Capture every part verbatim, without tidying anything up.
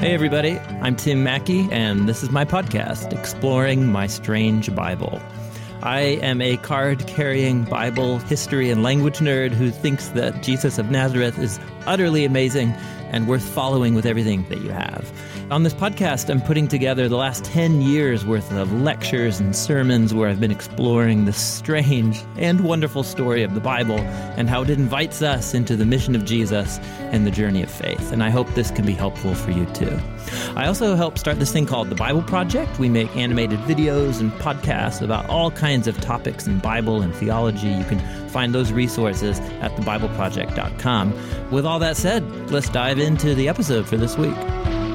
Hey everybody, I'm Tim Mackey, and this is my podcast, Exploring My Strange Bible. I am a card-carrying Bible history and language nerd who thinks that Jesus of Nazareth is utterly amazing and worth following with everything that you have. On this podcast, I'm putting together the last ten years worth of lectures and sermons where I've been exploring the strange and wonderful story of the Bible and how it invites us into the mission of Jesus and the journey of faith. And I hope this can be helpful for you too. I also help start this thing called The Bible Project. We make animated videos and podcasts about all kinds of topics in Bible and theology. You can find those resources at the bible project dot com. With all that said, let's dive into the episode for this week.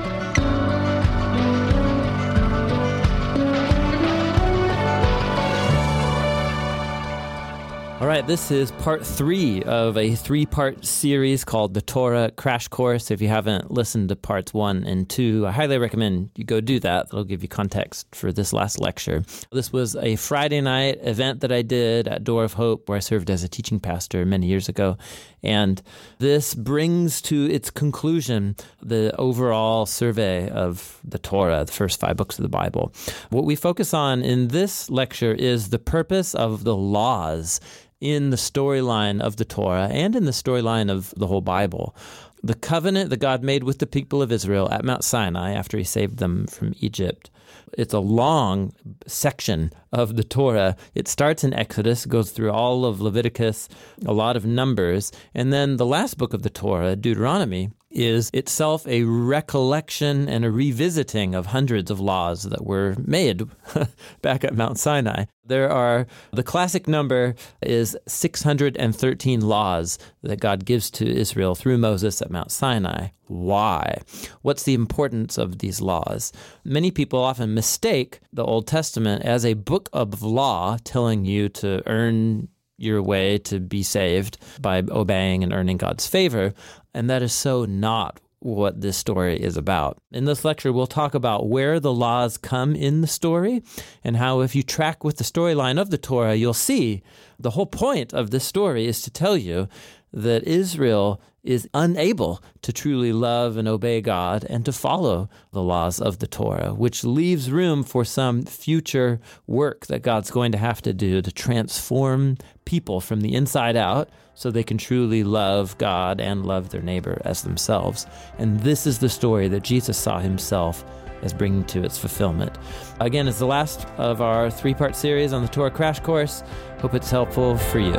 All right, this is part three of a three-part series called the Torah Crash Course. If you haven't listened to parts one and two, I highly recommend you go do that. That'll give you context for this last lecture. This was a Friday night event that I did at Door of Hope where I served as a teaching pastor many years ago. And this brings to its conclusion the overall survey of the Torah, the first five books of the Bible. What we focus on in this lecture is the purpose of the laws in the storyline of the Torah and in the storyline of the whole Bible. The covenant that God made with the people of Israel at Mount Sinai after he saved them from Egypt. It's a long section of the Torah. It starts in Exodus, goes through all of Leviticus, a lot of Numbers, and then the last book of the Torah, Deuteronomy, is itself a recollection and a revisiting of hundreds of laws that were made back at Mount Sinai. There are, the classic number is six hundred thirteen laws that God gives to Israel through Moses at Mount Sinai. Why? What's the importance of these laws? Many people often mistake the Old Testament as a book of law telling you to earn your way to be saved by obeying and earning God's favor, and that is so not what this story is about. In this lecture, we'll talk about where the laws come in the story and how if you track with the storyline of the Torah, you'll see the whole point of this story is to tell you that Israel is unable to truly love and obey God and to follow the laws of the Torah, which leaves room for some future work that God's going to have to do to transform people from the inside out so they can truly love God and love their neighbor as themselves. And this is the story that Jesus saw himself as bringing to its fulfillment. Again, it's the last of our three-part series on the Torah Crash Course. Hope it's helpful for you.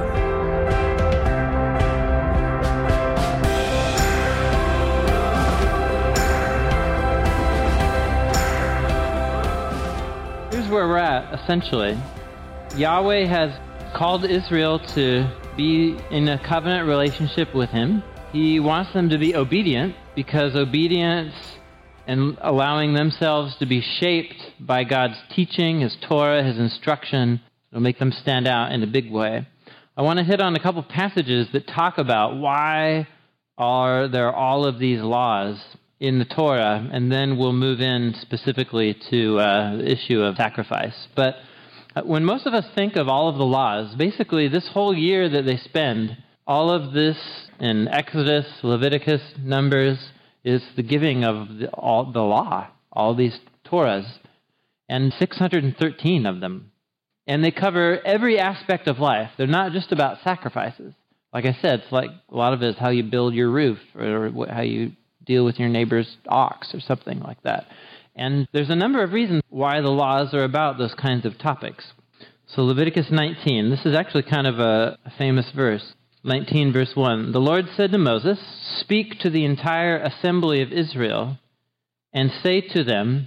Where we're at, essentially. Yahweh has called Israel to be in a covenant relationship with him. He wants them to be obedient because obedience and allowing themselves to be shaped by God's teaching, his Torah, his instruction, will make them stand out in a big way. I want to hit on a couple passages that talk about why are there all of these laws in the Torah, and then we'll move in specifically to uh, the issue of sacrifice. But uh, when most of us think of all of the laws, basically this whole year that they spend, all of this in Exodus, Leviticus, Numbers, is the giving of the, all the law, all these Torahs, and six hundred thirteen of them. And they cover every aspect of life. They're not just about sacrifices. Like I said, it's like a lot of it is how you build your roof or how you deal with your neighbor's ox or something like that. And there's a number of reasons why the laws are about those kinds of topics. So Leviticus nineteen, this is actually kind of a, a famous verse. nineteen verse one, the Lord said to Moses, "Speak to the entire assembly of Israel and say to them,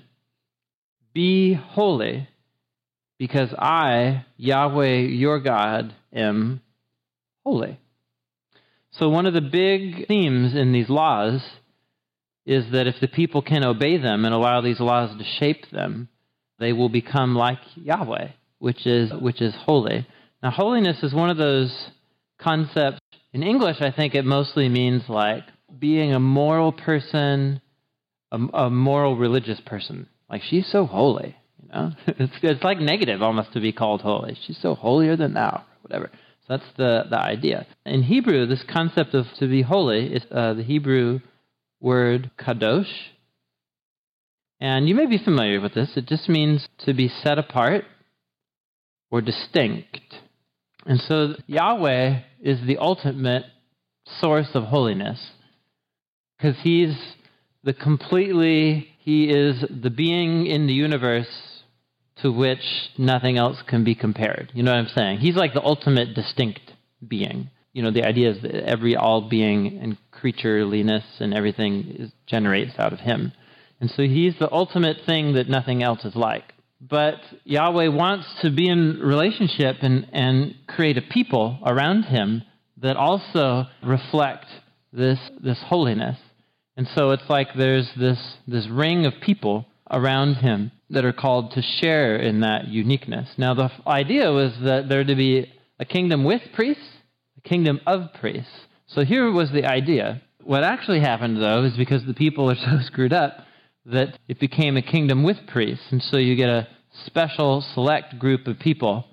be holy, because I, Yahweh your God, am holy." So one of the big themes in these laws is that if the people can obey them and allow these laws to shape them, they will become like Yahweh, which is which is holy. Now, holiness is one of those concepts. In English, I think it mostly means like being a moral person, a, a moral religious person. Like, she's so holy, you know? it's, it's like negative almost to be called holy. She's so holier than thou, whatever. So that's the, the idea. In Hebrew, this concept of to be holy is uh, the Hebrew word kadosh, And you may be familiar with this. It just means to be set apart or distinct. And so Yahweh is the ultimate source of holiness because he's the completely, he is the being in the universe to which nothing else can be compared. You know what I'm saying? He's like the ultimate distinct being. You know, the idea is that every all being and creatureliness and everything is, generates out of him. And so he's the ultimate thing that nothing else is like. But Yahweh wants to be in relationship and, and create a people around him that also reflect this this holiness. And so it's like there's this this ring of people around him that are called to share in that uniqueness. Now the idea was that there to be a kingdom with priests, a kingdom of priests. So here was the idea. What actually happened, though, is because the people are so screwed up that it became a kingdom with priests. And so you get a special select group of people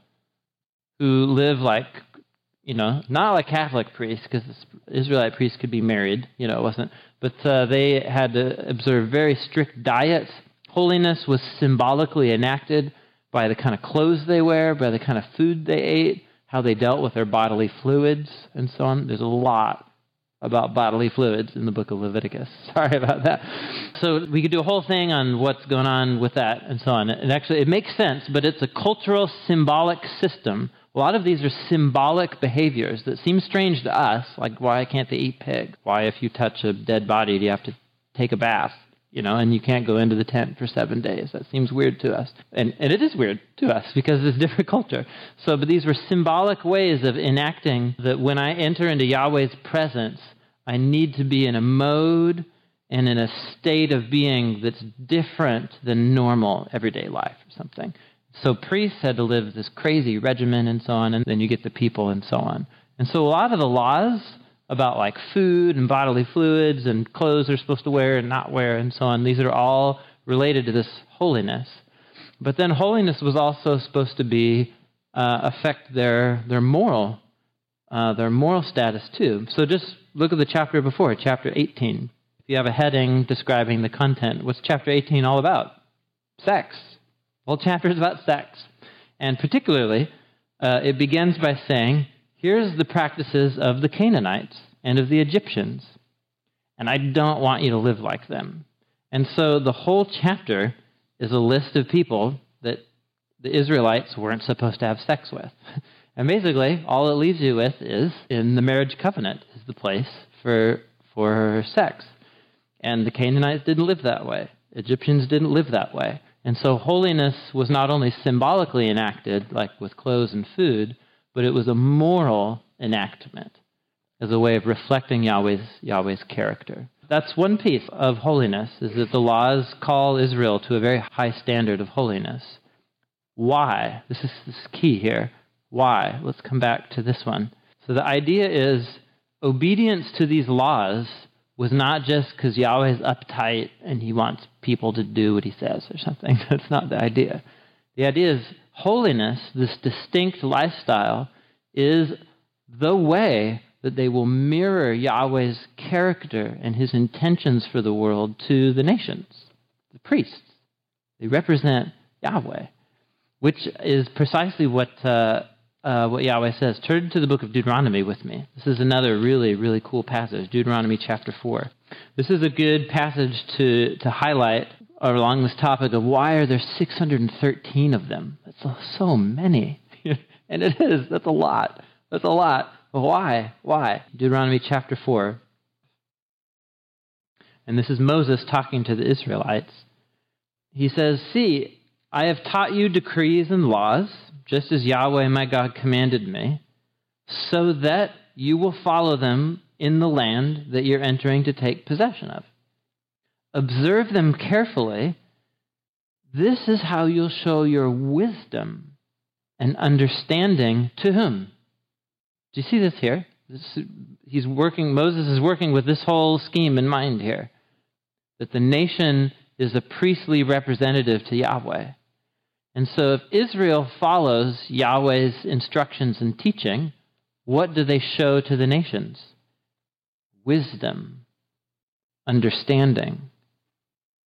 who live like, you know, not like Catholic priests, because Israelite priests could be married, you know, it wasn't, but uh, they had to observe very strict diets. Holiness was symbolically enacted by the kind of clothes they wear, by the kind of food they ate, how they dealt with their bodily fluids, and so on. There's a lot about bodily fluids in the book of Leviticus. Sorry about that. So we could do a whole thing on what's going on with that and so on. And actually, it makes sense, but it's a cultural, symbolic system. A lot of these are symbolic behaviors that seem strange to us, like why can't they eat pig? Why, if you touch a dead body, do you have to take a bath? You know, and you can't go into the tent for seven days. That seems weird to us. And, and it is weird to us because it's a different culture. So, but these were symbolic ways of enacting that when I enter into Yahweh's presence, I need to be in a mode and in a state of being that's different than normal everyday life or something. So priests had to live this crazy regimen and so on, and then you get the people and so on. And so a lot of the laws about like food and bodily fluids and clothes they're supposed to wear and not wear and so on, these are all related to this holiness. But then holiness was also supposed to be uh, affect their their moral uh, their moral status too. So just look at the chapter before, chapter eighteen. If you have a heading describing the content, what's chapter eighteen all about? Sex. The whole chapter is about sex. And particularly, uh, it begins by saying, here's the practices of the Canaanites and of the Egyptians, and I don't want you to live like them. And so the whole chapter is a list of people that the Israelites weren't supposed to have sex with. And basically, all it leaves you with is, in the marriage covenant, is the place for for sex. And the Canaanites didn't live that way. Egyptians didn't live that way. And so holiness was not only symbolically enacted, like with clothes and food, but it was a moral enactment as a way of reflecting Yahweh's Yahweh's character. That's one piece of holiness, is that the laws call Israel to a very high standard of holiness. Why? This is, this is key here. Why? Let's come back to this one. So the idea is obedience to these laws was not just because Yahweh's uptight and he wants people to do what he says or something. That's not the idea. The idea is holiness, this distinct lifestyle, is the way that they will mirror Yahweh's character and his intentions for the world to the nations, the priests. They represent Yahweh, which is precisely what uh, uh, what Yahweh says. Turn to the book of Deuteronomy with me. This is another really, really cool passage, Deuteronomy chapter four. This is a good passage to, to highlight along this topic of why are there six hundred thirteen of them? That's so many. And it is. That's a lot. That's a lot. But why? Why? Deuteronomy chapter four. And this is Moses talking to the Israelites. He says, see, I have taught you decrees and laws, just as Yahweh my God commanded me, so that you will follow them in the land that you're entering to take possession of. Observe them carefully. This is how you'll show your wisdom and understanding to whom? Do you see this here? This, he's working. Moses is working with this whole scheme in mind here, that the nation is a priestly representative to Yahweh. And so if Israel follows Yahweh's instructions and teaching, what do they show to the nations? Wisdom, understanding.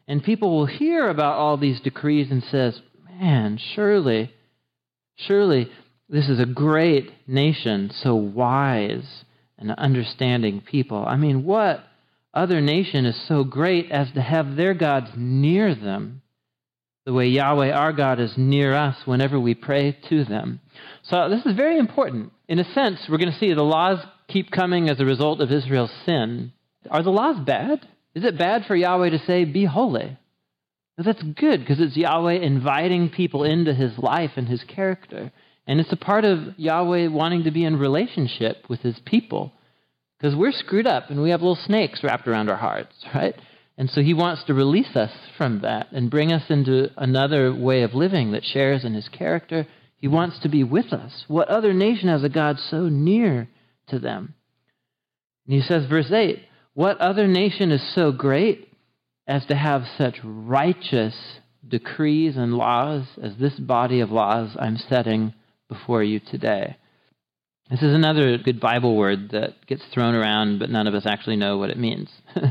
And people will hear about all these decrees and says, man, surely, surely this is a great nation, so wise and understanding people. I mean, what other nation is so great as to have their gods near them, the way Yahweh our God is near us whenever we pray to them? So this is very important. In a sense, we're going to see the laws keep coming as a result of Israel's sin. Are the laws bad? Is it bad for Yahweh to say, be holy? No, that's good, because it's Yahweh inviting people into his life and his character. And it's a part of Yahweh wanting to be in relationship with his people. Because we're screwed up and we have little snakes wrapped around our hearts, right? And so he wants to release us from that and bring us into another way of living that shares in his character. He wants to be with us. What other nation has a God so near to them? And he says, verse eight, what other nation is so great as to have such righteous decrees and laws as this body of laws I'm setting before you today? This is another good Bible word that gets thrown around, but none of us actually know what it means.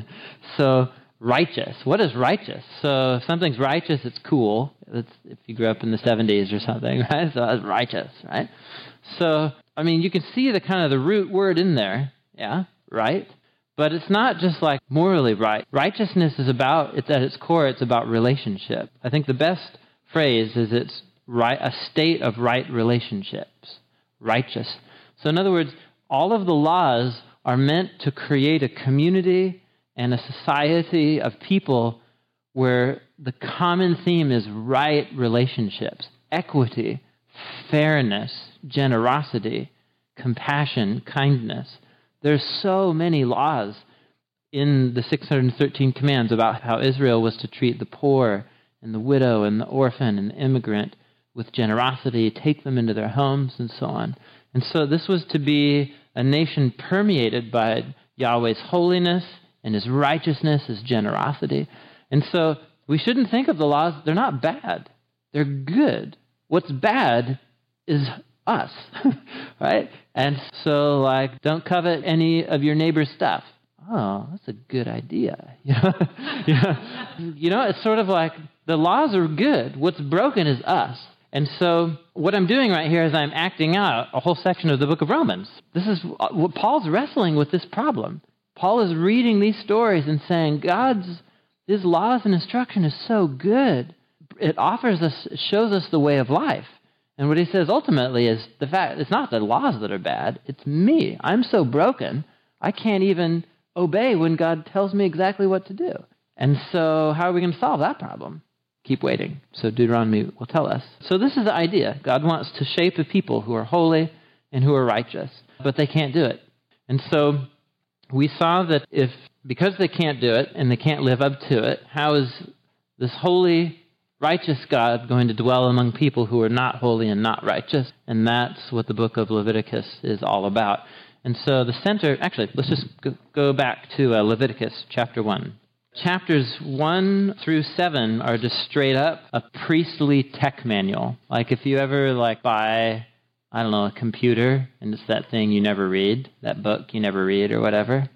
So, righteous. What is righteous? So, if something's righteous, it's cool. It's, if you grew up in the seventies or something, right? So, it's righteous, right? So, I mean, you can see the kind of the root word in there, yeah, right? But it's not just like morally right. Righteousness is about, it's at its core, it's about relationship. I think the best phrase is it's right, a state of right relationships. Righteous. So in other words, all of the laws are meant to create a community and a society of people where the common theme is right relationships, equity, fairness, generosity, compassion, kindness. There's so many laws in the six hundred thirteen commands about how Israel was to treat the poor and the widow and the orphan and the immigrant with generosity, take them into their homes and so on. And so this was to be a nation permeated by Yahweh's holiness and his righteousness, his generosity. And so we shouldn't think of the laws, they're not bad. They're good. What's bad is us, right? And so, like, don't covet any of your neighbor's stuff. Oh, that's a good idea. You know, yeah. You know, it's sort of like the laws are good. What's broken is us. And so what I'm doing right here is I'm acting out a whole section of the book of Romans. This is what Paul's wrestling with this problem. Paul is reading these stories and saying, God's, his laws and instruction is so good. It offers us, it shows us the way of life. And what he says ultimately is the fact, it's not the laws that are bad, it's me. I'm so broken, I can't even obey when God tells me exactly what to do. And so how are we going to solve that problem? Keep waiting. So Deuteronomy will tell us. So this is the idea. God wants to shape a people who are holy and who are righteous, but they can't do it. And so we saw that if, because they can't do it and they can't live up to it, how is this holy, righteous God going to dwell among people who are not holy and not righteous? And that's what the book of Leviticus is all about. And so the center, actually, let's just go back to uh, Leviticus chapter one. Chapters one through seven are just straight up a priestly tech manual. Like if you ever like buy, I don't know, a computer, and it's that thing you never read, that book you never read or whatever.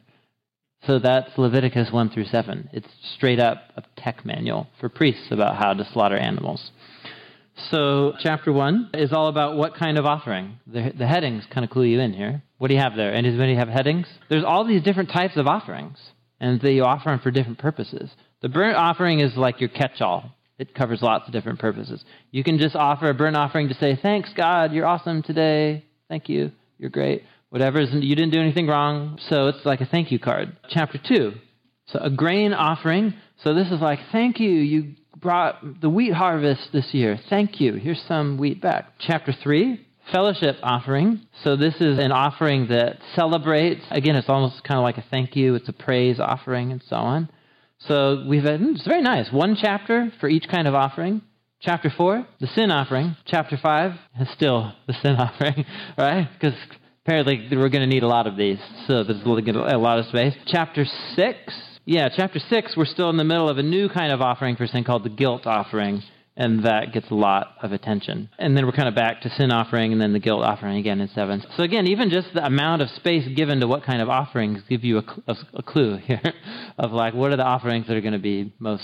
So that's Leviticus one through seven. It's straight up a tech manual for priests about how to slaughter animals. So chapter one is all about what kind of offering. The, the headings kind of clue you in here. What do you have there? Anybody have headings? There's all these different types of offerings, and they offer them for different purposes. The burnt offering is like your catch-all. It covers lots of different purposes. You can just offer a burnt offering to say, thanks, God, you're awesome today. Thank you. You're great. Whatever, you didn't do anything wrong. So it's like a thank you card. Chapter two, so a grain offering. So this is like, thank you. You brought the wheat harvest this year. Thank you. Here's some wheat back. Chapter three, fellowship offering. So this is an offering that celebrates. Again, it's almost kind of like a thank you. It's a praise offering and so on. So we've had, it's very nice. One chapter for each kind of offering. Chapter four, the sin offering. Chapter five is still the sin offering, right? Because apparently we're going to need a lot of these. So there's a lot of space. Chapter six, yeah, chapter six, we're still in the middle of a new kind of offering for sin called the guilt offering. And that gets a lot of attention. And then we're kind of back to sin offering and then the guilt offering again in seven. So again, even just the amount of space given to what kind of offerings give you a, a, a clue here of like, what are the offerings that are going to be most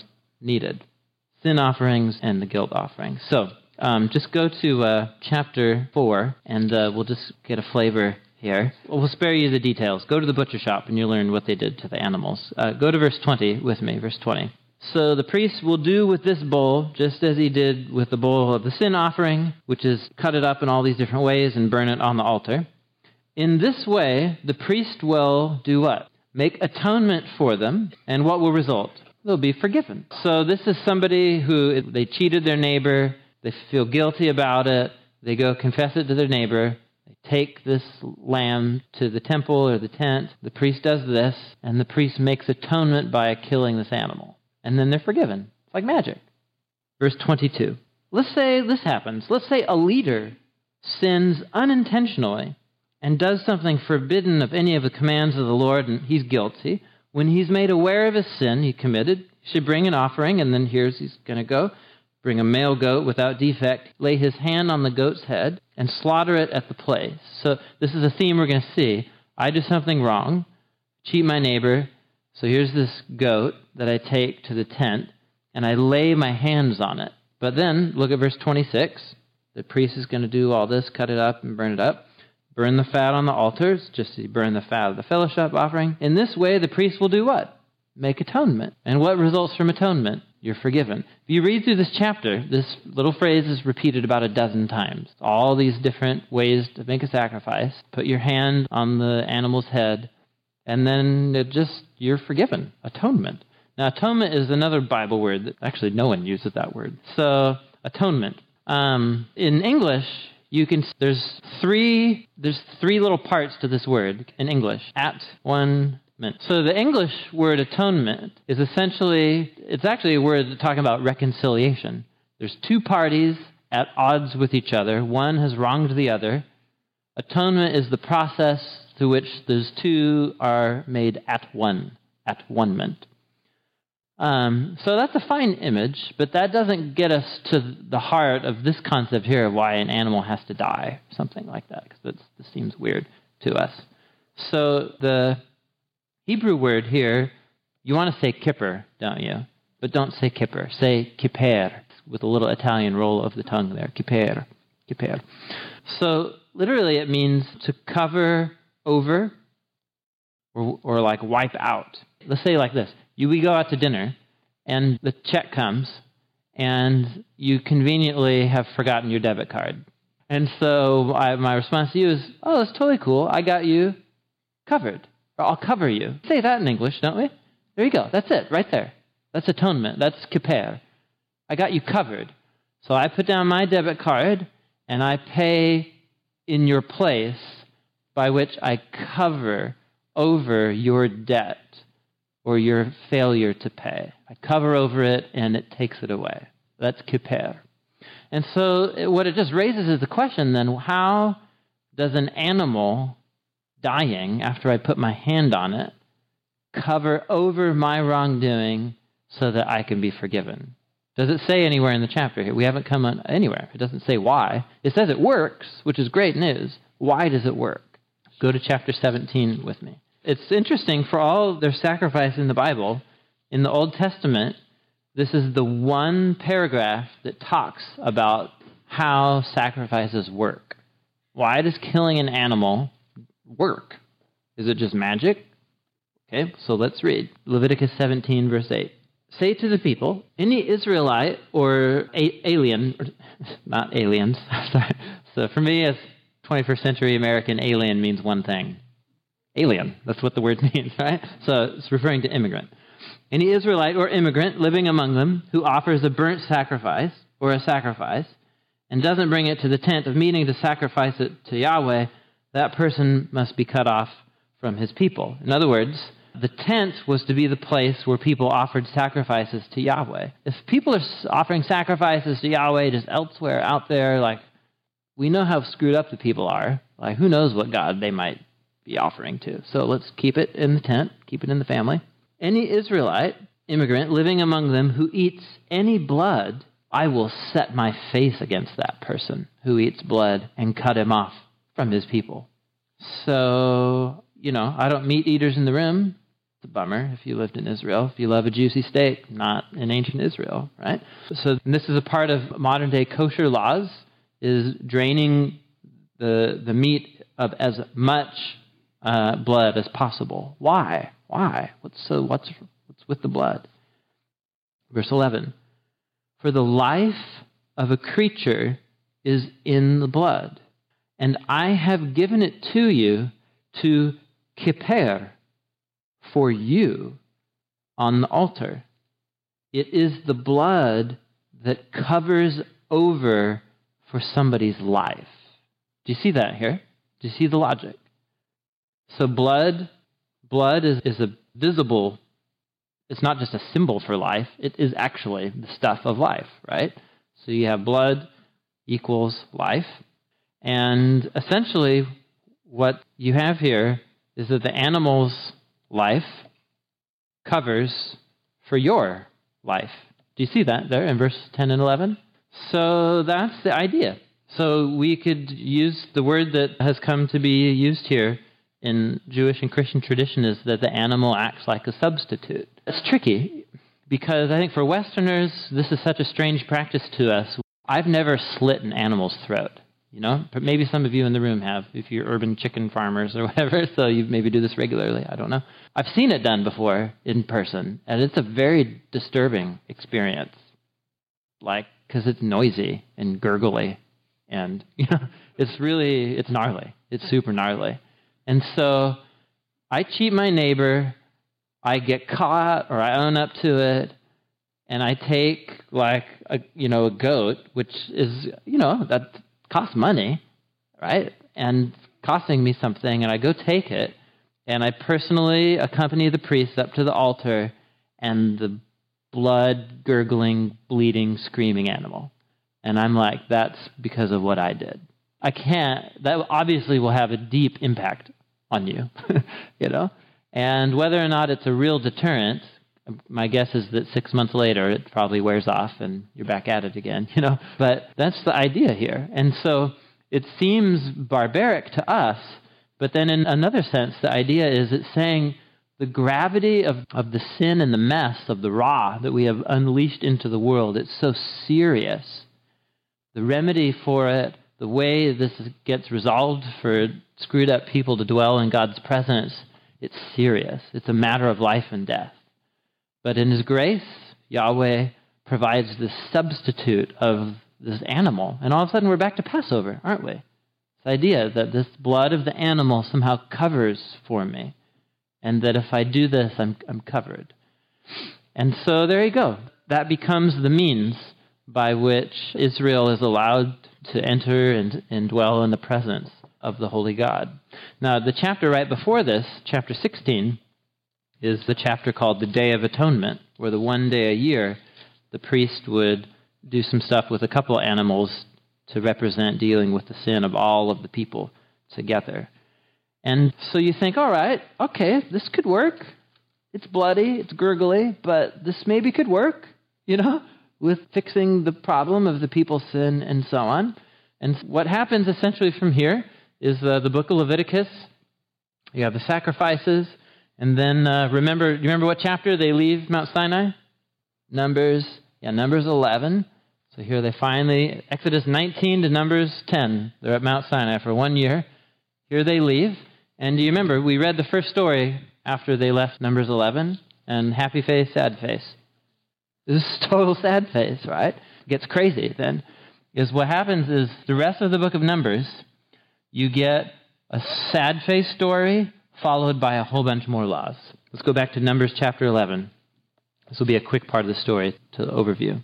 needed. Sin offerings and the guilt offering. So um, just go to uh, chapter four, and uh, we'll just get a flavor here. We'll spare you the details. Go to the butcher shop, and you'll learn what they did to the animals. Uh, go to verse twenty with me, verse twenty. So the priest will do with this bull just as he did with the bull of the sin offering, which is cut it up in all these different ways and burn it on the altar. In this way, the priest will do what? Make atonement for them, and what will result? They'll be forgiven. So this is somebody who, they cheated their neighbor, they feel guilty about it, they go confess it to their neighbor, they take this lamb to the temple or the tent, the priest does this, and the priest makes atonement by killing this animal. And then they're forgiven. It's like magic. Verse twenty-two. Let's say this happens. Let's say a leader sins unintentionally and does something forbidden of any of the commands of the Lord, and he's guilty. When he's made aware of his sin he committed, he should bring an offering, and then here's he's going to go. Bring a male goat without defect, lay his hand on the goat's head, and slaughter it at the place. So this is a theme we're going to see. I do something wrong, cheat my neighbor, so here's this goat that I take to the tent, and I lay my hands on it. But then, look at verse twenty-six. The priest is going to do all this, cut it up and burn it up. Burn the fat on the altars, just as you burn the fat of the fellowship offering. In this way, the priest will do what? Make atonement. And what results from atonement? You're forgiven. If you read through this chapter, this little phrase is repeated about a dozen times. All these different ways to make a sacrifice. Put your hand on the animal's head, and then it just, you're forgiven. Atonement. Now, atonement is another Bible word that actually no one uses that word. So, atonement. Um, in English, you can, there's three, there's three little parts to this word in English. At, one, ment. So the English word atonement is essentially, it's actually a word talking about reconciliation. There's two parties at odds with each other. One has wronged the other. Atonement is the process through which those two are made at one, at one-ment. Um, so that's a fine image, but that doesn't get us to the heart of this concept here of why an animal has to die, something like that, because this seems weird to us. So the Hebrew word here, you want to say kippur, don't you? But don't say kippur. Say kippur, with a little Italian roll of the tongue there. Kippur, kippur. So literally it means to cover over or, or like wipe out. Let's say like this. You, we go out to dinner, and the check comes, and you conveniently have forgotten your debit card. And so I, my response to you is, oh, that's totally cool. I got you covered. Or I'll cover you. Say that in English, don't we? There you go. That's it, right there. That's atonement. That's kippur. I got you covered. So I put down my debit card, and I pay in your place, by which I cover over your debt or your failure to pay. I cover over it, and it takes it away. That's kippur. And so what it just raises is the question then, how does an animal dying after I put my hand on it cover over my wrongdoing so that I can be forgiven? Does it say anywhere in the chapter here? We haven't come on anywhere. It doesn't say why. It says it works, which is great news. Why does it work? Go to chapter seventeen with me. It's interesting, for all their sacrifice in the Bible, in the Old Testament, this is the one paragraph that talks about how sacrifices work. Why does killing an animal work? Is it just magic? Okay, so let's read. Leviticus seventeen, verse eight. Say to the people, any Israelite or a- alien, or not aliens, sorry. So for me as twenty-first century American, alien means one thing. Alien, that's what the word means, right? So it's referring to immigrant. Any Israelite or immigrant living among them who offers a burnt sacrifice or a sacrifice and doesn't bring it to the tent of meeting to sacrifice it to Yahweh, that person must be cut off from his people. In other words, the tent was to be the place where people offered sacrifices to Yahweh. If people are offering sacrifices to Yahweh just elsewhere out there, like, we know how screwed up the people are. Like, who knows what God they might be offering to. So let's keep it in the tent, keep it in the family. Any Israelite, immigrant, living among them who eats any blood, I will set my face against that person who eats blood and cut him off from his people. So, you know, I don't meat eaters in the room It's a bummer if you lived in Israel. If you love a juicy steak, not in ancient Israel, right? So this is a part of modern-day kosher laws, is draining the the meat of as much uh, blood as possible. Why? Why? What's so? What's what's with the blood? Verse eleven. For the life of a creature is in the blood, and I have given it to you to kippur for you on the altar. It is the blood that covers over for somebody's life. Do you see that here? Do you see the logic? So blood, blood is, is a visible, it's not just a symbol for life, it is actually the stuff of life, right? So you have blood equals life. And essentially what you have here is that the animal's life covers for your life. Do you see that there in verse ten and eleven? So that's the idea. So we could use the word that has come to be used here in Jewish and Christian tradition is that the animal acts like a substitute. It's tricky because I think for Westerners, this is such a strange practice to us. I've never slit an animal's throat, you know? But maybe some of you in the room have, if you're urban chicken farmers or whatever, so you maybe do this regularly, I don't know. I've seen it done before in person, and it's a very disturbing experience. Like, because it's noisy and gurgly, and, you know, it's really, it's gnarly. It's super gnarly. And so I cheat my neighbor, I get caught, or I own up to it, and I take, like, a, you know, a goat, which is, you know, that costs money, right? And costing me something, and I go take it, and I personally accompany the priest up to the altar, and the blood, gurgling, bleeding, screaming animal. And I'm like, that's because of what I did. I can't, that obviously will have a deep impact on you, you know? And whether or not it's a real deterrent, my guess is that six months later it probably wears off and you're back at it again, you know? But that's the idea here. And so it seems barbaric to us, but then in another sense, the idea is it's saying the gravity of, of the sin and the mess of the raw that we have unleashed into the world, it's so serious. The remedy for it, the way this gets resolved for screwed up people to dwell in God's presence, it's serious. It's a matter of life and death. But in His grace, Yahweh provides this substitute of this animal. And all of a sudden we're back to Passover, aren't we? This idea that this blood of the animal somehow covers for me. And that if I do this, I'm, I'm covered. And so there you go. That becomes the means by which Israel is allowed to enter and, and dwell in the presence of the Holy God. Now, the chapter right before this, chapter sixteen, is the chapter called the Day of Atonement, where the one day a year, the priest would do some stuff with a couple of animals to represent dealing with the sin of all of the people together. And so you think, all right, okay, this could work. It's bloody, it's gurgly, but this maybe could work, you know, with fixing the problem of the people's sin and so on. And what happens essentially from here is uh, the book of Leviticus. You have the sacrifices, and then uh, remember, you remember what chapter they leave Mount Sinai? Numbers, yeah, Numbers eleven. So here they finally, Exodus nineteen to Numbers ten. They're at Mount Sinai for one year. Here they leave. And do you remember, we read the first story after they left Numbers eleven, and happy face, sad face. This is total sad face, right? It gets crazy then. Is what happens is the rest of the book of Numbers, you get a sad face story followed by a whole bunch more laws. Let's go back to Numbers chapter eleven. This will be a quick part of the story to the overview.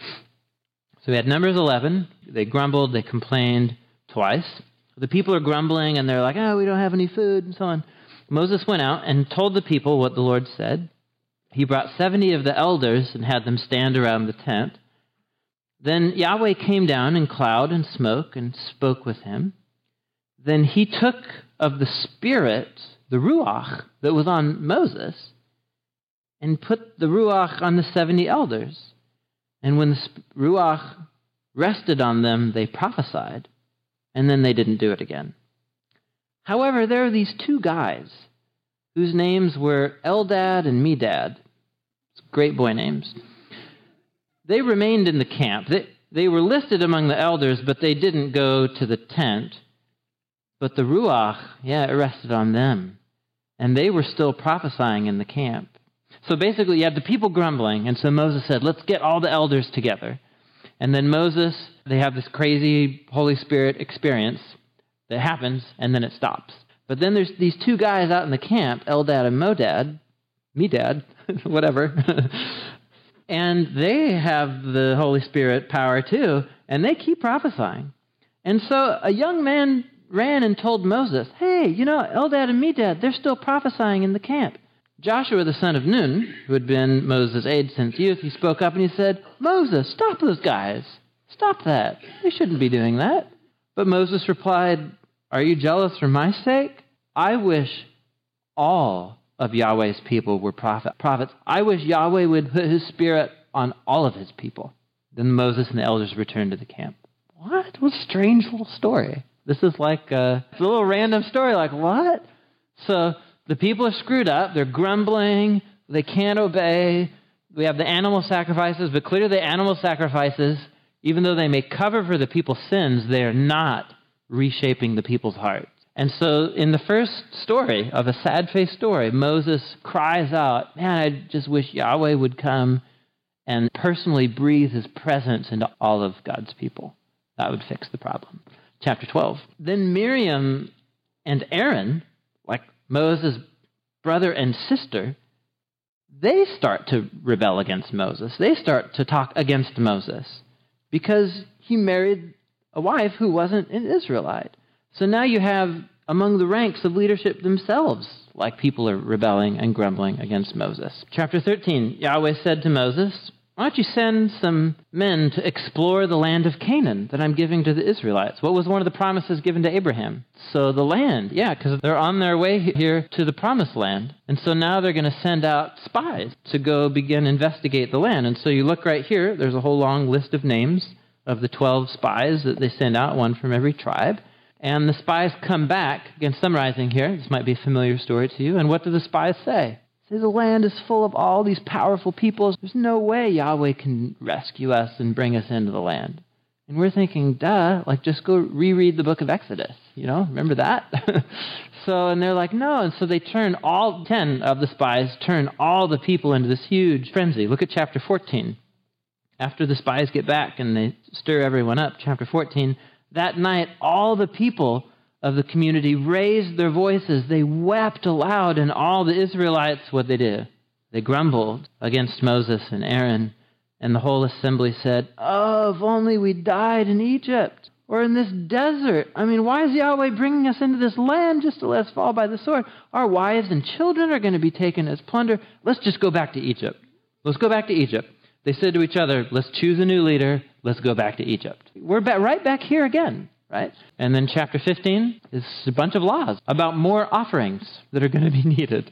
So we had Numbers eleven. They grumbled, they complained twice. The people are grumbling, and they're like, oh, we don't have any food, and so on. Moses went out and told the people what the Lord said. He brought seventy of the elders and had them stand around the tent. Then Yahweh came down in cloud and smoke and spoke with him. Then he took of the Spirit, the Ruach, that was on Moses, and put the Ruach on the seventy elders. And when the Ruach rested on them, they prophesied. And then they didn't do it again. However, there are these two guys whose names were Eldad and Medad. Great boy names. They remained in the camp. They, they were listed among the elders, but they didn't go to the tent. But the Ruach, yeah, it rested on them. And they were still prophesying in the camp. So basically, you have the people grumbling, and so Moses said, let's get all the elders together. And then Moses, they have this crazy Holy Spirit experience that happens, and then it stops. But then there's these two guys out in the camp, Eldad and Modad, Medad, whatever, and they have the Holy Spirit power too, and they keep prophesying. And so a young man ran and told Moses, hey, you know, Eldad and Medad, they're still prophesying in the camp. Joshua, the son of Nun, who had been Moses' aide since youth, he spoke up and he said, Moses, stop those guys. Stop that. They shouldn't be doing that. But Moses replied, are you jealous for my sake? I wish all of Yahweh's people were prophet, prophets. I wish Yahweh would put his spirit on all of his people. Then Moses and the elders returned to the camp. What? What a strange little story. This is like a, it's a little random story, like what? So the people are screwed up. They're grumbling. They can't obey. We have the animal sacrifices, but clearly the animal sacrifices, even though they may cover for the people's sins, they are not reshaping the people's hearts. And so in the first story of a sad-faced story, Moses cries out, man, I just wish Yahweh would come and personally breathe his presence into all of God's people. That would fix the problem. Chapter twelve. Then Miriam and Aaron, like Moses' brother and sister, they start to rebel against Moses. They start to talk against Moses because he married a wife who wasn't an Israelite. So now you have among the ranks of leadership themselves, like people are rebelling and grumbling against Moses. Chapter thirteen, Yahweh said to Moses, why don't you send some men to explore the land of Canaan that I'm giving to the Israelites? What was one of the promises given to Abraham? So the land, yeah, because they're on their way here to the promised land. And so now they're going to send out spies to go begin investigate the land. And so you look right here, there's a whole long list of names of the twelve spies that they send out, one from every tribe. And the spies come back, again summarizing here, this might be a familiar story to you, and what do the spies say? They say the land is full of all these powerful peoples. There's no way Yahweh can rescue us and bring us into the land. And we're thinking, duh, like just go reread the book of Exodus, you know, remember that? So, and they're like, no, and so they turn all, ten of the spies turn all the people into this huge frenzy. Look at chapter fourteen. After the spies get back and they stir everyone up, chapter fourteen, that night, all the people of the community raised their voices. They wept aloud, and all the Israelites, what they did? They grumbled against Moses and Aaron, and the whole assembly said, oh, if only we died in Egypt or in this desert. I mean, why is Yahweh bringing us into this land just to let us fall by the sword? Our wives and children are going to be taken as plunder. Let's just go back to Egypt. Let's go back to Egypt. They said to each other, let's choose a new leader. Let's go back to Egypt. We're ba- right back here again, right? And then chapter fifteen is a bunch of laws about more offerings that are going to be needed.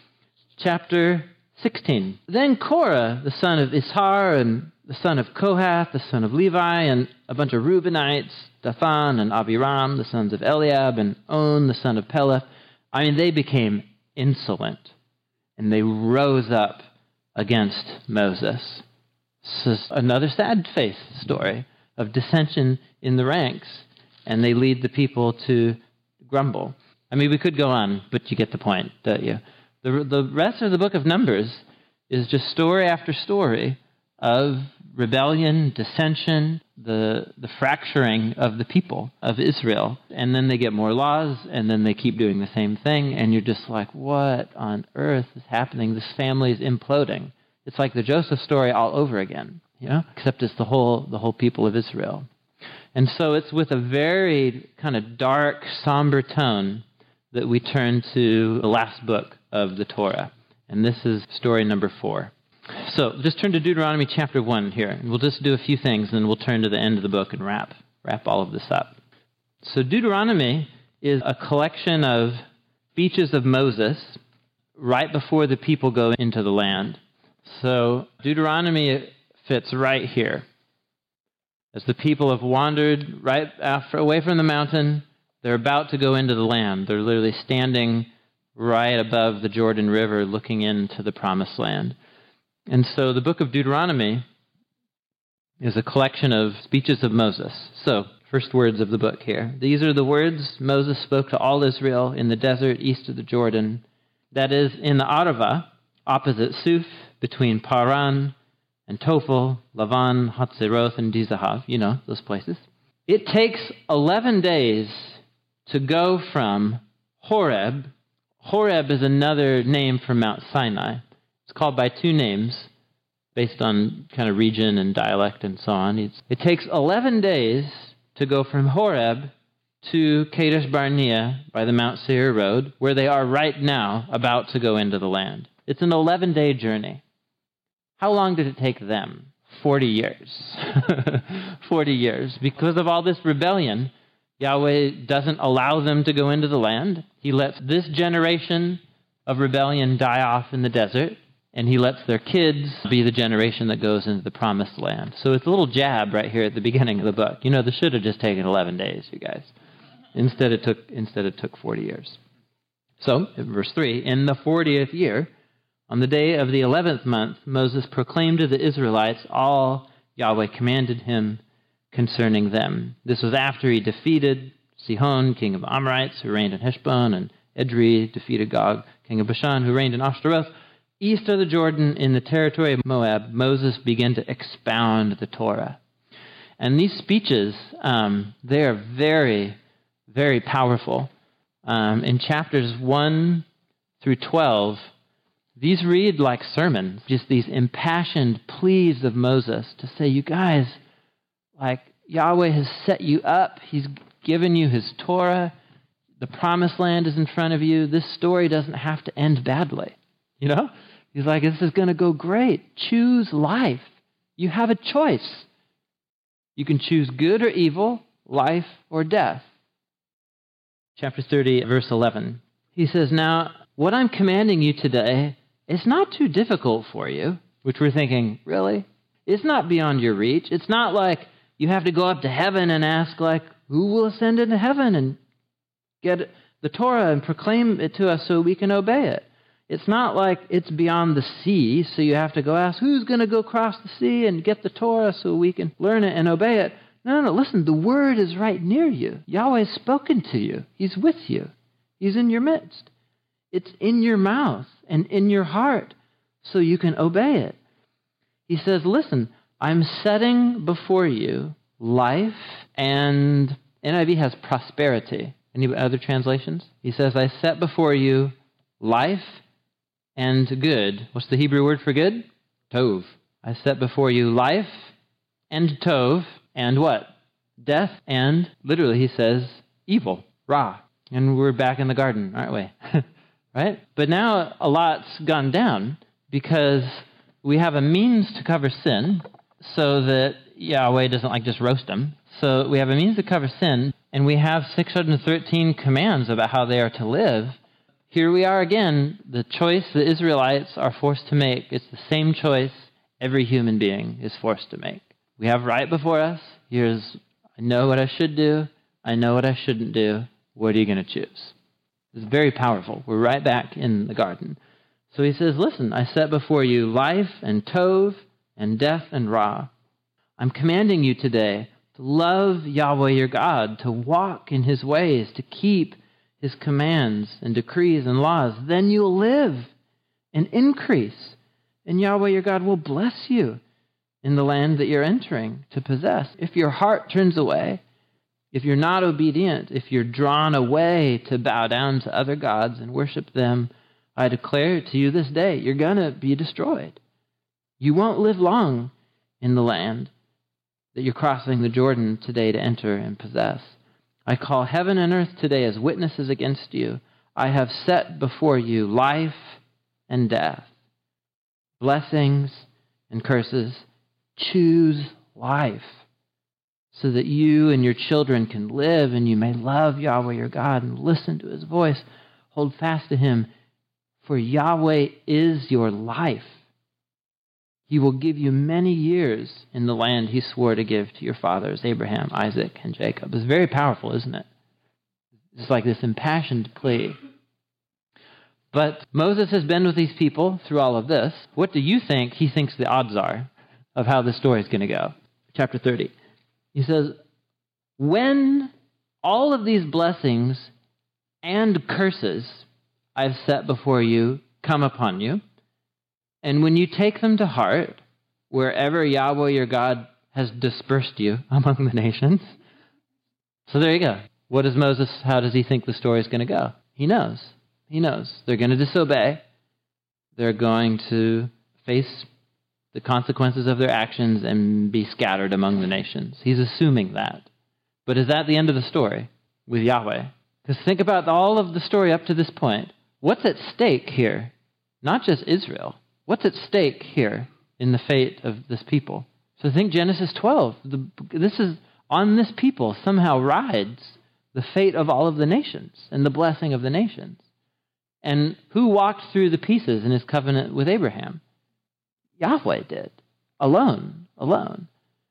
Chapter sixteen. Then Korah, the son of Ishar, and the son of Kohath, the son of Levi, and a bunch of Reubenites, Dathan and Abiram, the sons of Eliab, and On, the son of Peleth. I mean, they became insolent, and they rose up against Moses. This is another sad-face story of dissension in the ranks, and they lead the people to grumble. I mean, we could go on, but you get the point, don't you? The, the rest of the book of Numbers is just story after story of rebellion, dissension, the the fracturing of the people of Israel. And then they get more laws, and then they keep doing the same thing, and you're just like, what on earth is happening? This family is imploding. It's like the Joseph story all over again, you know, except it's the whole the whole people of Israel. And so it's with a very kind of dark, somber tone that we turn to the last book of the Torah. And this is story number four. So just turn to Deuteronomy chapter one here, and we'll just do a few things, and then we'll turn to the end of the book and wrap, wrap all of this up. So Deuteronomy is a collection of speeches of Moses right before the people go into the land. So Deuteronomy fits right here. As the people have wandered right after, away from the mountain, they're about to go into the land. They're literally standing right above the Jordan River looking into the Promised Land. And so the book of Deuteronomy is a collection of speeches of Moses. So, first words of the book here. These are the words Moses spoke to all Israel in the desert east of the Jordan, that is, in the Arava, opposite Suf, between Paran and Tophel, Lavan, Hatzeroth, and Dizahav. You know, those places. It takes eleven days to go from Horeb. Horeb is another name for Mount Sinai. It's called by two names based on kind of region and dialect and so on. It's, it takes eleven days to go from Horeb to Kadesh Barnea by the Mount Seir road, where they are right now about to go into the land. It's an eleven-day journey. How long did it take them? Forty years. Forty years. Because of all this rebellion, Yahweh doesn't allow them to go into the land. He lets this generation of rebellion die off in the desert, and he lets their kids be the generation that goes into the Promised Land. So it's a little jab right here at the beginning of the book. You know, this should have just taken eleven days, you guys. Instead it took, instead it took forty years. So, in verse three, in the fortieth year, on the day of the eleventh month, Moses proclaimed to the Israelites all Yahweh commanded him concerning them. This was after he defeated Sihon, king of the Amorites, who reigned in Heshbon, and Edrei defeated Gog, king of Bashan, who reigned in Ashtaroth. East of the Jordan, in the territory of Moab, Moses began to expound the Torah. And these speeches, um, they are very, very powerful. Um, in chapters one through twelve, these read like sermons, just these impassioned pleas of Moses to say, you guys, like, Yahweh has set you up. He's given you his Torah. The Promised Land is in front of you. This story doesn't have to end badly. You know? He's like, this is going to go great. Choose life. You have a choice. You can choose good or evil, life or death. Chapter thirty, verse eleven. He says, now, what I'm commanding you today is not too difficult for you, which we're thinking, really? It's not beyond your reach. It's not like you have to go up to heaven and ask, like, who will ascend into heaven and get the Torah and proclaim it to us so we can obey it. It's not like it's beyond the sea, so you have to go ask, who's going to go across the sea and get the Torah so we can learn it and obey it? No, no, no, listen, the word is right near you. Yahweh's spoken to you. He's with you. He's in your midst. It's in your mouth and in your heart so you can obey it. He says, listen, I'm setting before you life and, N I V has prosperity. Any other translations? He says, I set before you life and good. What's the Hebrew word for good? Tov. I set before you life and tov and what? Death and, literally he says, evil. Ra. And we're back in the garden, aren't we? Right? But now a lot's gone down because we have a means to cover sin so that Yahweh doesn't like just roast them. So we have a means to cover sin, and we have six hundred thirteen commands about how they are to live. Here we are again, the choice the Israelites are forced to make. It's the same choice every human being is forced to make. We have right before us. Here's, I know what I should do. I know what I shouldn't do. What are you going to choose? It's very powerful. We're right back in the garden. So he says, listen, I set before you life and tov and death and ra. I'm commanding you today to love Yahweh your God, to walk in his ways, to keep his commands and decrees and laws. Then you'll live and increase, and Yahweh your God will bless you in the land that you're entering to possess. If your heart turns away, if you're not obedient, if you're drawn away to bow down to other gods and worship them, I declare to you this day, you're going to be destroyed. You won't live long in the land that you're crossing the Jordan today to enter and possess. I call heaven and earth today as witnesses against you. I have set before you life and death, blessings and curses. Choose life, so that you and your children can live and you may love Yahweh your God and listen to his voice. Hold fast to him, for Yahweh is your life. He will give you many years in the land he swore to give to your fathers, Abraham, Isaac, and Jacob. It's very powerful, isn't it? It's like this impassioned plea. But Moses has been with these people through all of this. What do you think he thinks the odds are of how this story is going to go? Chapter thirty. He says, when all of these blessings and curses I've set before you come upon you, and when you take them to heart, wherever Yahweh your God has dispersed you among the nations. So there you go. What does Moses, how does he think the story is going to go? He knows. He knows. They're going to disobey. They're going to face the consequences of their actions and be scattered among the nations. He's assuming that. But is that the end of the story with Yahweh? Because think about all of the story up to this point. What's at stake here? Not just Israel. What's at stake here in the fate of this people? So think Genesis twelve. The, this is, on this people somehow rides the fate of all of the nations and the blessing of the nations. And who walked through the pieces in his covenant with Abraham? Yahweh did. Alone. Alone.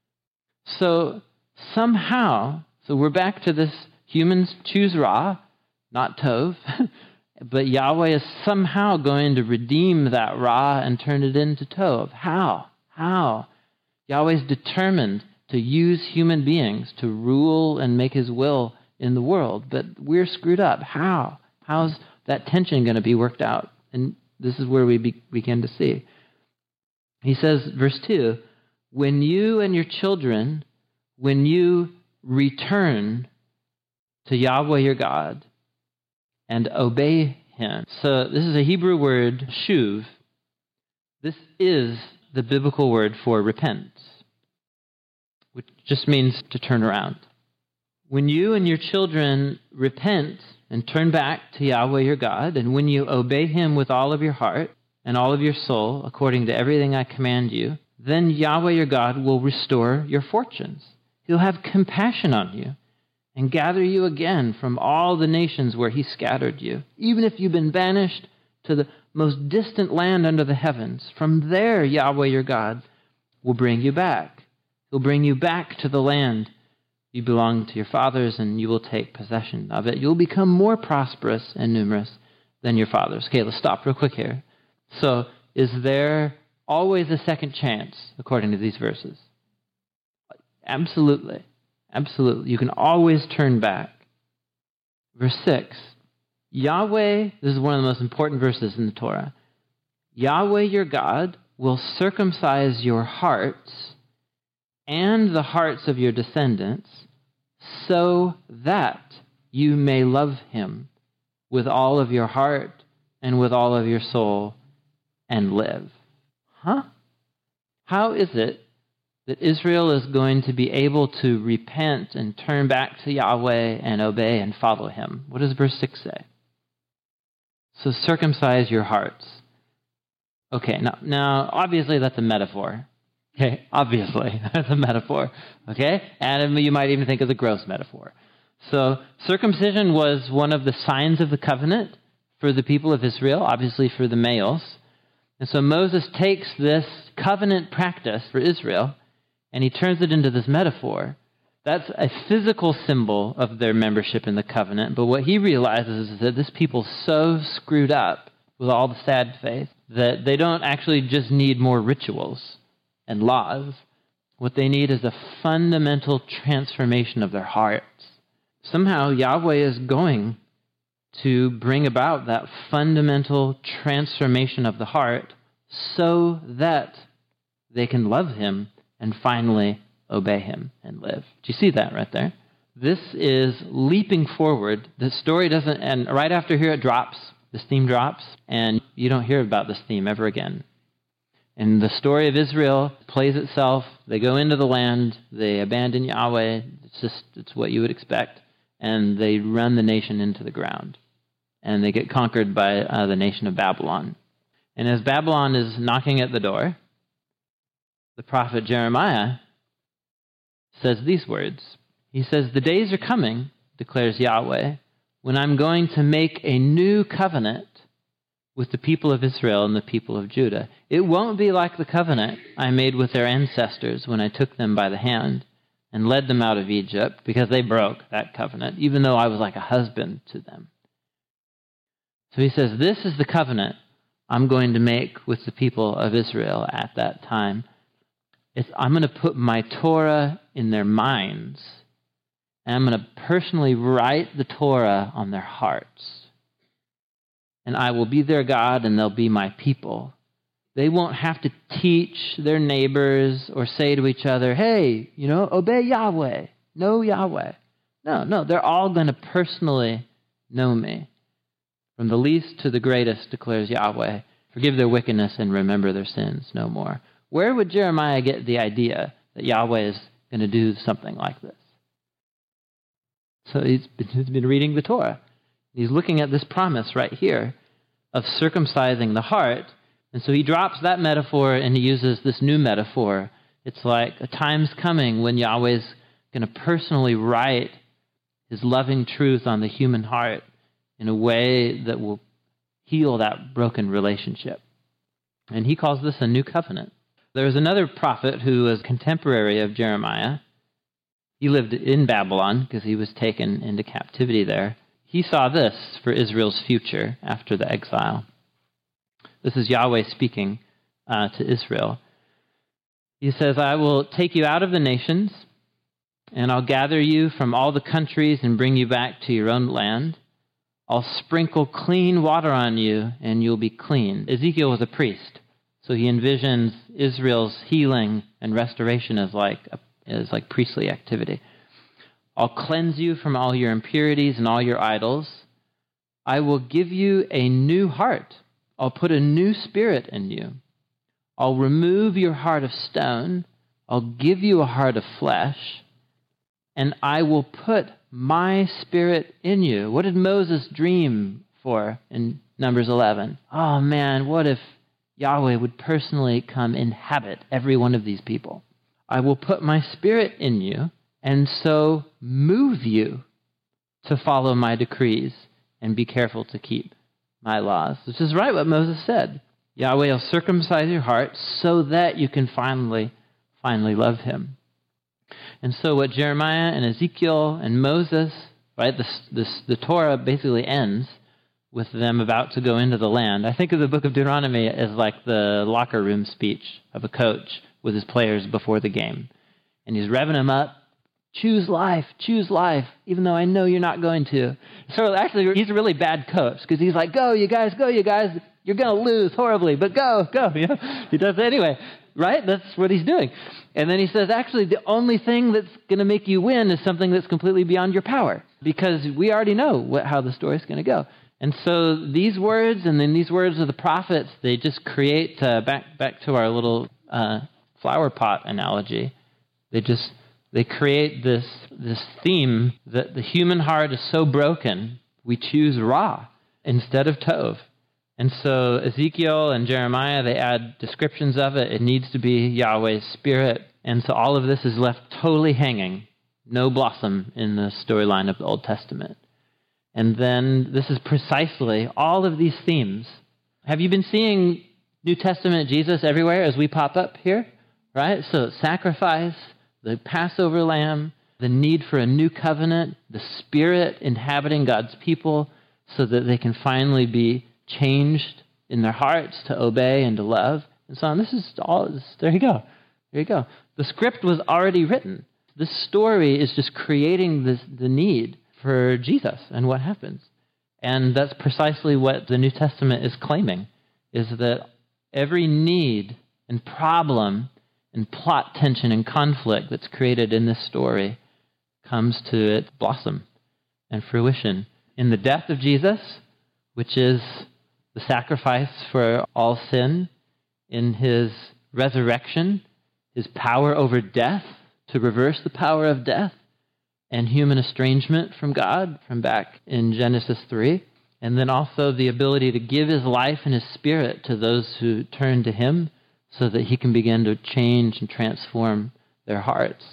So somehow, so we're back to this, humans choose Ra, not Tov, but Yahweh is somehow going to redeem that Ra and turn it into Tov. How? How? Yahweh's determined to use human beings to rule and make his will in the world, but we're screwed up. How? How's that tension going to be worked out? And this is where we be, begin to see. He says, verse two, when you and your children, when you return to Yahweh your God and obey him. So this is a Hebrew word, shuv. This is the biblical word for repent, which just means to turn around. When you and your children repent and turn back to Yahweh your God, and when you obey him with all of your heart and all of your soul, according to everything I command you, then Yahweh your God will restore your fortunes. He'll have compassion on you and gather you again from all the nations where he scattered you. Even if you've been banished to the most distant land under the heavens, from there Yahweh your God will bring you back. He'll bring you back to the land you belong to your fathers, and you will take possession of it. You'll become more prosperous and numerous than your fathers. Okay, let's stop real quick here. So, is there always a second chance, according to these verses? Absolutely. Absolutely. You can always turn back. Verse six. Yahweh, this is one of the most important verses in the Torah. Yahweh your God will circumcise your hearts and the hearts of your descendants, so that you may love him with all of your heart and with all of your soul and live. Huh? How is it that Israel is going to be able to repent and turn back to Yahweh and obey and follow him? What does verse six say? So circumcise your hearts. Okay, now, now obviously that's a metaphor. Okay, obviously, that's a metaphor, okay? And you might even think of the gross metaphor. So circumcision was one of the signs of the covenant for the people of Israel, obviously for the males. And so Moses takes this covenant practice for Israel, and he turns it into this metaphor. That's a physical symbol of their membership in the covenant, but what he realizes is that this people's so screwed up with all the sad faith that they don't actually just need more rituals and laws. What they need is a fundamental transformation of their hearts. Somehow Yahweh is going to bring about that fundamental transformation of the heart so that they can love him and finally obey him and live. Do you see that right there? This is leaping forward. The story doesn't, and right after here it drops, this theme drops, and you don't hear about this theme ever again. And the story of Israel plays itself. They go into the land. They abandon Yahweh. It's just, it's what you would expect. And they run the nation into the ground. And they get conquered by uh, the nation of Babylon. And as Babylon is knocking at the door, the prophet Jeremiah says these words. He says, "The days are coming, declares Yahweh, when I'm going to make a new covenant with the people of Israel and the people of Judah. It won't be like the covenant I made with their ancestors when I took them by the hand and led them out of Egypt, because they broke that covenant, even though I was like a husband to them." So he says, this is the covenant I'm going to make with the people of Israel at that time. It's, I'm going to put my Torah in their minds, and I'm going to personally write the Torah on their hearts. And I will be their God, and they'll be my people. They won't have to teach their neighbors or say to each other, hey, you know, obey Yahweh, know Yahweh. No, no, they're all going to personally know me. From the least to the greatest, declares Yahweh, forgive their wickedness and remember their sins no more. Where would Jeremiah get the idea that Yahweh is going to do something like this? So he's been, he's been reading the Torah. He's looking at this promise right here of circumcising the heart. And so he drops that metaphor and he uses this new metaphor. It's like a time's coming when Yahweh's going to personally write his loving truth on the human heart in a way that will heal that broken relationship. And he calls this a new covenant. There was another prophet who was contemporary of Jeremiah. He lived in Babylon because he was taken into captivity there. He saw this for Israel's future after the exile. This is Yahweh speaking uh, to Israel. He says, I will take you out of the nations, and I'll gather you from all the countries and bring you back to your own land. I'll sprinkle clean water on you, and you'll be clean. Ezekiel was a priest, so he envisions Israel's healing and restoration as like, a, as like priestly activity. I'll cleanse you from all your impurities and all your idols. I will give you a new heart. I'll put a new spirit in you. I'll remove your heart of stone. I'll give you a heart of flesh. And I will put my spirit in you. What did Moses dream for in Numbers eleven? Oh man, what if Yahweh would personally come inhabit every one of these people? I will put my spirit in you, and so move you to follow my decrees and be careful to keep my laws. Which is right what Moses said. Yahweh will circumcise your heart so that you can finally, finally love him. And so what Jeremiah and Ezekiel and Moses, right, this, this, the Torah basically ends with them about to go into the land. I think of the book of Deuteronomy as like the locker room speech of a coach with his players before the game. And he's revving them up. Choose life, choose life, even though I know you're not going to. So actually, he's a really bad coach because he's like, go, you guys, go, you guys. You're going to lose horribly, but go, go. You know? He does it anyway, right? That's what he's doing. And then he says, actually, the only thing that's going to make you win is something that's completely beyond your power because we already know what, how the story's going to go. And so these words and then these words of the prophets, they just create, uh, back back to our little uh, flower pot analogy, they just... They create this, this theme that the human heart is so broken, we choose Ra instead of Tov. And so Ezekiel and Jeremiah, they add descriptions of it. It needs to be Yahweh's Spirit. And so all of this is left totally hanging. No blossom in the storyline of the Old Testament. And then this is precisely all of these themes. Have you been seeing New Testament Jesus everywhere as we pop up here? Right? So sacrifice, the Passover lamb, the need for a new covenant, the Spirit inhabiting God's people so that they can finally be changed in their hearts to obey and to love, and so on. This is all, this, there you go. There you go. The script was already written. This story is just creating this, the need for Jesus and what happens. And that's precisely what the New Testament is claiming, is that every need and problem and plot tension and conflict that's created in this story comes to its blossom and fruition in the death of Jesus, which is the sacrifice for all sin, in his resurrection, his power over death to reverse the power of death, and human estrangement from God from back in Genesis three, and then also the ability to give his life and his Spirit to those who turn to him, so that he can begin to change and transform their hearts.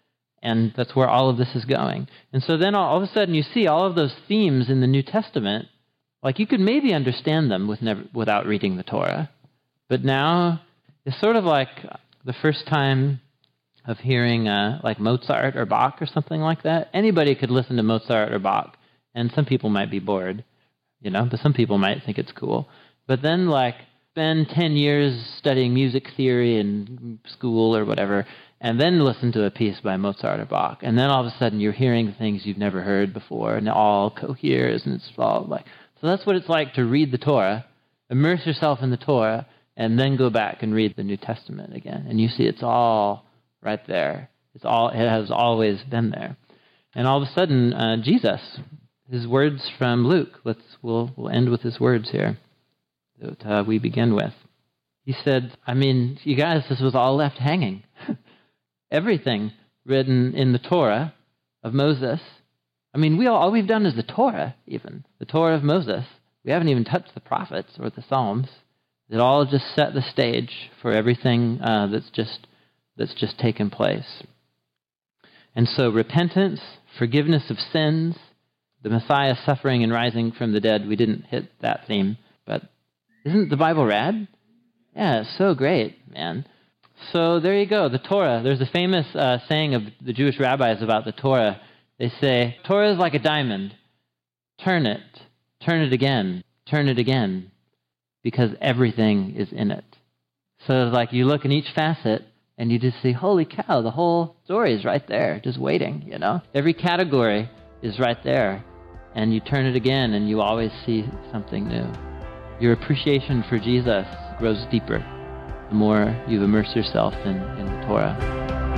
And that's where all of this is going. And so then all of a sudden you see all of those themes in the New Testament, like you could maybe understand them with never, without reading the Torah. But now it's sort of like the first time of hearing uh, like Mozart or Bach or something like that. Anybody could listen to Mozart or Bach, and some people might be bored. you know, but some people might think it's cool. But then, like, spend ten years studying music theory in school or whatever, and then listen to a piece by Mozart or Bach, and then all of a sudden you're hearing things you've never heard before, and it all coheres, and it's all like... So that's what it's like to read the Torah, immerse yourself in the Torah, and then go back and read the New Testament again. And you see it's all right there. It's all, it has always been there. And all of a sudden, uh, Jesus, his words from Luke, let's, we'll, we'll end with his words here that uh, we begin with. He said, I mean, you guys, this was all left hanging. Everything written in the Torah of Moses. I mean, we all, all we've done is the Torah, even. The Torah of Moses. We haven't even touched the prophets or the Psalms. It all just set the stage for everything uh, that's just that's just taken place. And so repentance, forgiveness of sins, the Messiah suffering and rising from the dead, we didn't hit that theme, but isn't the Bible rad? Yeah, it's so great, man. So there you go, the Torah. There's a famous uh, saying of the Jewish rabbis about the Torah. They say, Torah is like a diamond. Turn it, turn it again, turn it again, because everything is in it. So it's like you look in each facet, and you just see, holy cow, the whole story is right there, just waiting, you know? Every category is right there, and you turn it again, and you always see something new. Your appreciation for Jesus grows deeper the more you immerse yourself in, in the Torah.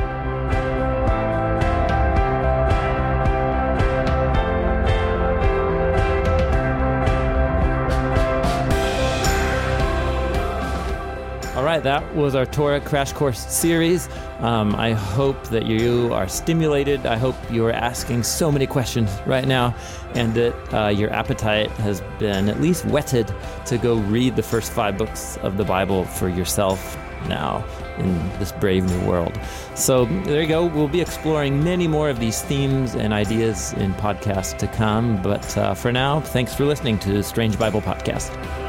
All right, that was our Torah Crash Course series. Um, I hope that you are stimulated. I hope you are asking so many questions right now, and that uh, your appetite has been at least whetted to go read the first five books of the Bible for yourself now in this brave new world. So there you go. We'll be exploring many more of these themes and ideas in podcasts to come. But uh, for now, thanks for listening to the Strange Bible Podcast.